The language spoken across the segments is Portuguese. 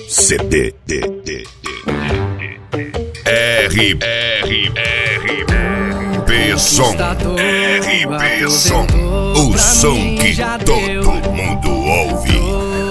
CD RB Som, RB Som, o som que todo mundo ouve.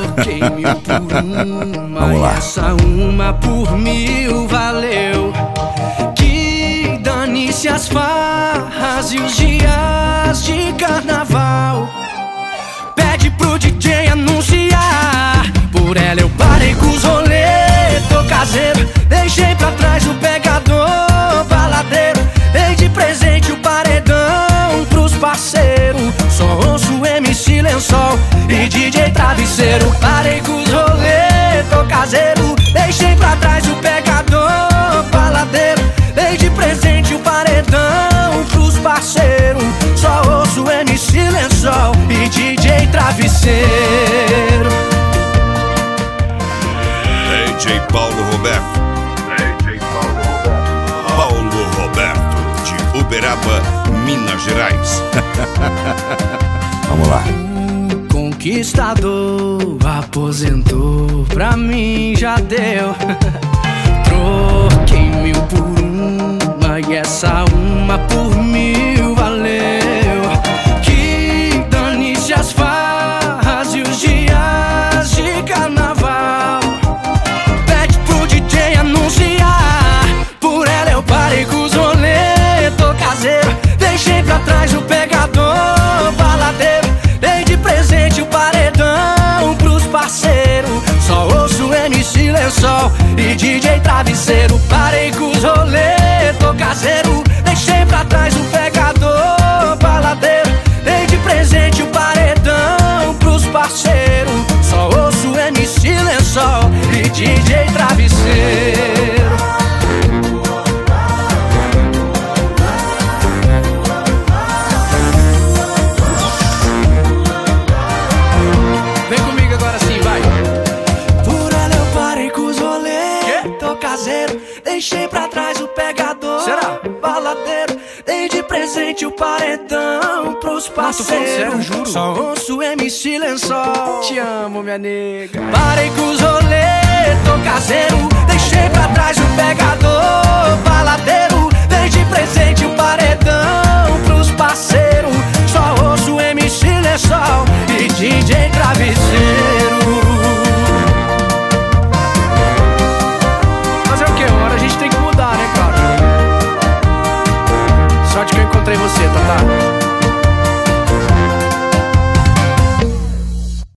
Vamos lá. Essa uma por mil valeu. Que dane-se as farras e os dias de carnaval. Pede pro DJ anunciar. Por ela eu parei com os rolê. Tô caseiro, deixei pra trás o pegador baladeiro. Dei de presente o paredão pros parceiros. Só ouço MC Lençol e DJ Travesseiro. Parei com os rolê, tô caseiro, deixei pra trás o pegador baladeiro. Dei de presente o paredão pros parceiros. Só ouço MC Lençol e DJ Travesseiro. DJ Paulo Roberto, Paulo Roberto de Uberaba, Minas Gerais. Vamos lá. O conquistador aposentou, pra mim já deu. Troquei 1000 por uma e essa uma por 1000 valeu. Que dane-se as farras e os dias de carnaval. Pede pro DJ anunciar. Por ela eu parei com os rolê. Tô caseiro, deixei pra trás o pegador baladeiro. Dei de presente o paredão pros parceiros. Só ouço MC Lençol e DJ Travesseiro. Parei com os rolê, tô caseiro, deixei pra trás o pegador baladeiro. Dei de presente o paredão pros parceiros. Só ouço MC Lençol e DJ Travesseiro. Vem comigo agora sim, vai. Por ela eu parei com os rolê. Tô caseiro, deixei pra trás o pegador. Será? Baladeiro, dei de presente o paredão pros parceiros. Sério, juro. Só ouço MC Lençol. Te amo, minha nega. Parei com os rolê, tô caseiro, deixei pra trás o pegador baladeiro. Dei de presente o paredão pros parceiros. Só ouço MC Lençol e DJ Travesseiro.